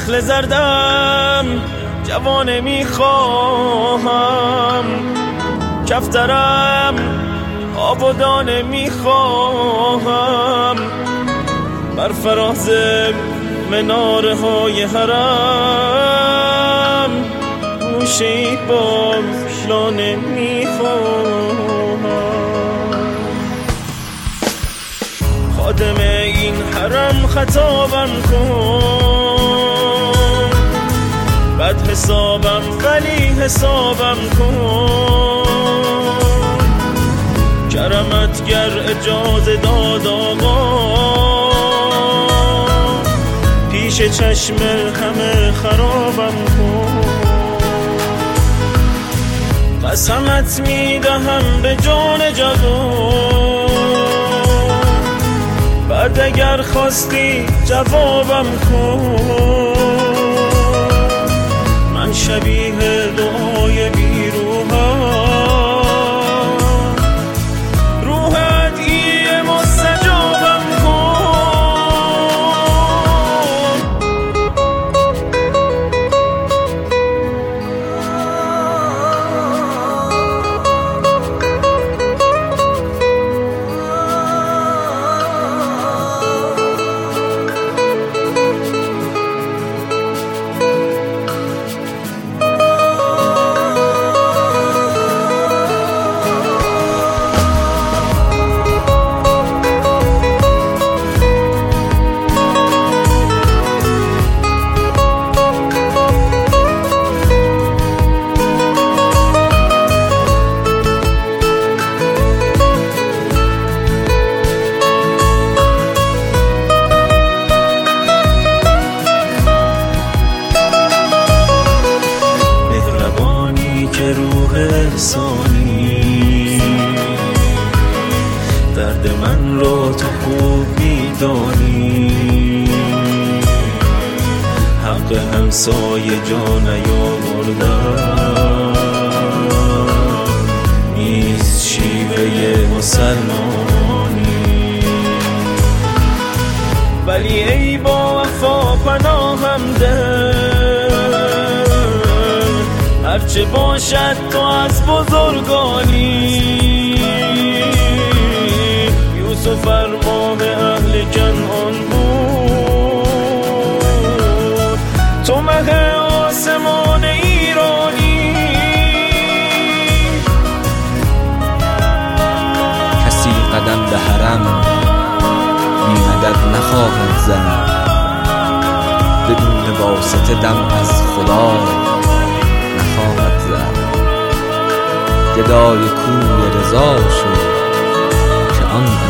نخل زردم جوانه میخواهم، کفترم آب و دانه میخواهم، بر فراز مناره های حرم گوشه با لانه میخواهم. خادم این حرم خطابم کن، بد حسابم ولی حسابم کن، کرمت گر اجازه داد آقا، پیش چشم همه خرابم کن. قسمت میدهم به جان جوان، بعد اگر خواستی جوابم کن، من شبیه دعای بیروحم، روح ادعیه مستجابم کن. روح احسانی درد من رو تو خوب میدانی، حق همسایه جا نیاوردم نیست شیوه مسلمانی، ولی ای با وفا پناهم ده، هرچه باشد تو از بزرگانی، یوسف ارماه اهل کنعان بود، تو مه آسمان ایرانی. کسی قدم به حرم بی مدد نخواهد زد، بدون واسطه دم از خدا نخواهد زد. گدای کوی رضا شد که آن